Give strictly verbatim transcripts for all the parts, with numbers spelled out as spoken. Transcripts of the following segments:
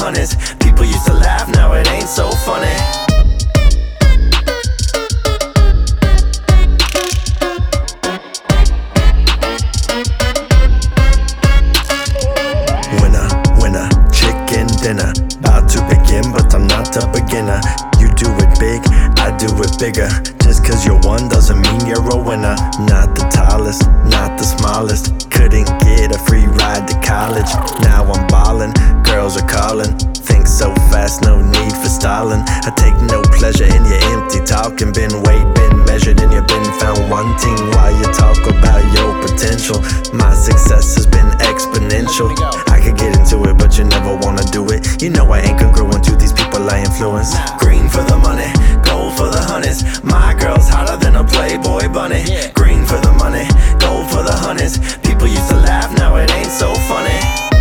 hundreds. People used to laugh, now it ain't so funny. Winner, winner, chicken dinner. About to begin, but I'm not a beginner. You do it big, I do it bigger. Just cause you're one doesn't mean you're a winner. Not the tallest, not the smallest. Couldn't get a free ride to college. Now I'm ballin', girls are calling. Think so fast, no need for stalling. I take no pleasure in your empty talking. Been weighed, been measured, and you've been found wanting. While you talk about your potential, my success has been exponential. I could get into it, but you never wanna do it. You know I ain't congruent to these people I influence. Green for the money, gold for the hundreds. My girl's hotter than a Playboy bunny. Green for the money, gold for the hundreds. People used to laugh, now it ain't so funny.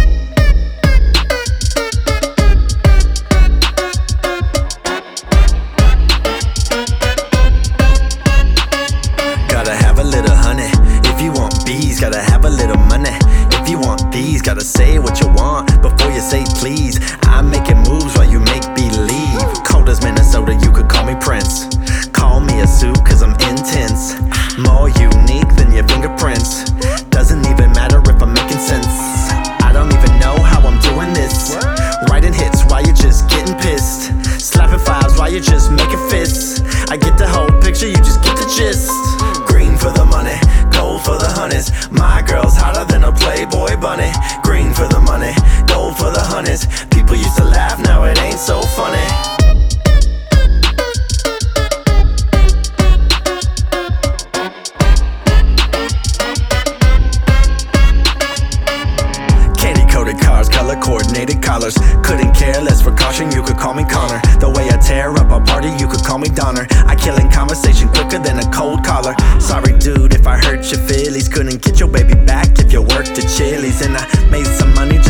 Gotta have a little honey. If you want bees, gotta have a little money. If you want these, gotta say what you want before you say please. I'm making moves while you make believe. Cold as Minnesota, you could call me Prince. Call me a suit cause I'm intense. More unique than your fingerprints. Doesn't even matter if I'm making sense. I don't even know how I'm doing this. Writing hits while you're just getting pissed. Slapping fives while you're just making fists. I get the whole picture, you just get the gist. Green for the money, gold for the hundreds. My girl's hotter than a Playboy bunny. Green for the money, gold for the hundreds. People used to laugh, now it ain't so funny. Cars, color coordinated collars. Couldn't care less for caution, you could call me Connor. The way I tear up a party, you could call me Donner. I kill in conversation quicker than a cold collar. Sorry dude if I hurt your feelings. Couldn't get your baby back if you worked at Chili's. And I made some money